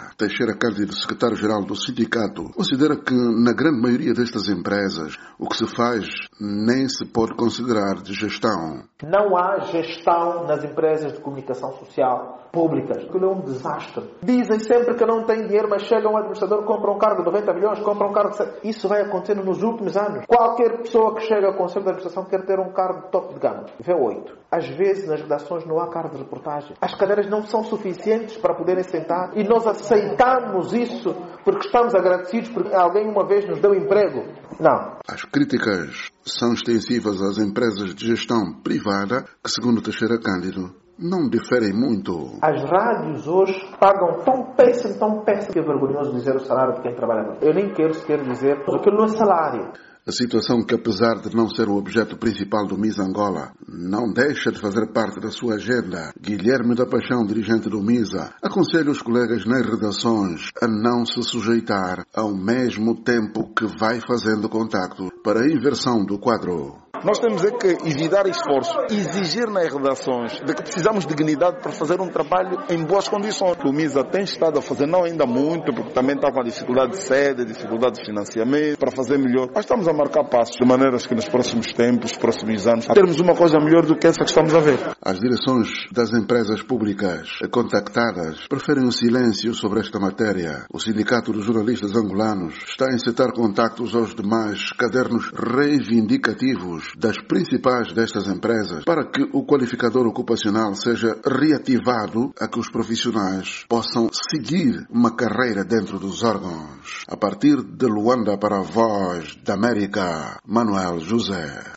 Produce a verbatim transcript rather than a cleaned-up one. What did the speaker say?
Teixeira Cândido, secretário-geral do sindicato, considera que na grande maioria destas empresas o que se faz nem se pode considerar de gestão. Não há gestão nas empresas de comunicação social públicas. Aquilo é um desastre. Dizem sempre que não têm dinheiro, mas chega um administrador, compra um cargo de noventa milhões, compra um cargo de... Isso vai acontecendo nos últimos anos. Qualquer pessoa que chega ao Conselho de Administração quer ter um cargo de top de gama. V oito. Às vezes nas redações não há cargo de reportagem. As cadeiras não são suficientes para poderem sentar e nós aceitamos isso porque estamos agradecidos porque alguém uma vez nos deu emprego. Não. As críticas são extensivas às empresas de gestão privada que, segundo Teixeira Cândido, não diferem muito. As rádios hoje pagam tão péssimo, tão péssimo, que é vergonhoso dizer o salário de quem trabalha. Eu nem quero sequer dizer, porque aquilo não é salário. A situação que, apesar de não ser o objeto principal do Miss Angola, não deixa de fazer parte da sua agenda. Guilherme da Paixão, dirigente do MISA, aconselha os colegas nas redações a não se sujeitar ao mesmo tempo que vai fazendo contacto para a inversão do quadro. Nós temos é que evitar esforço, exigir nas redações de que precisamos de dignidade para fazer um trabalho em boas condições. O MISA tem estado a fazer, não ainda muito, porque também está com a dificuldade de sede, dificuldade de financiamento, para fazer melhor. Mas estamos a marcar passos, de maneiras que nos próximos tempos, próximos anos, termos uma coisa melhor do que essa que estamos a ver. As direções das empresas públicas contactadas preferem o silêncio sobre esta matéria. O Sindicato dos Jornalistas Angolanos está a incitar contactos aos demais cadernos reivindicativos das principais destas empresas para que o qualificador ocupacional seja reativado a que os profissionais possam seguir uma carreira dentro dos órgãos. A partir de Luanda para a Voz da América, Manuel José.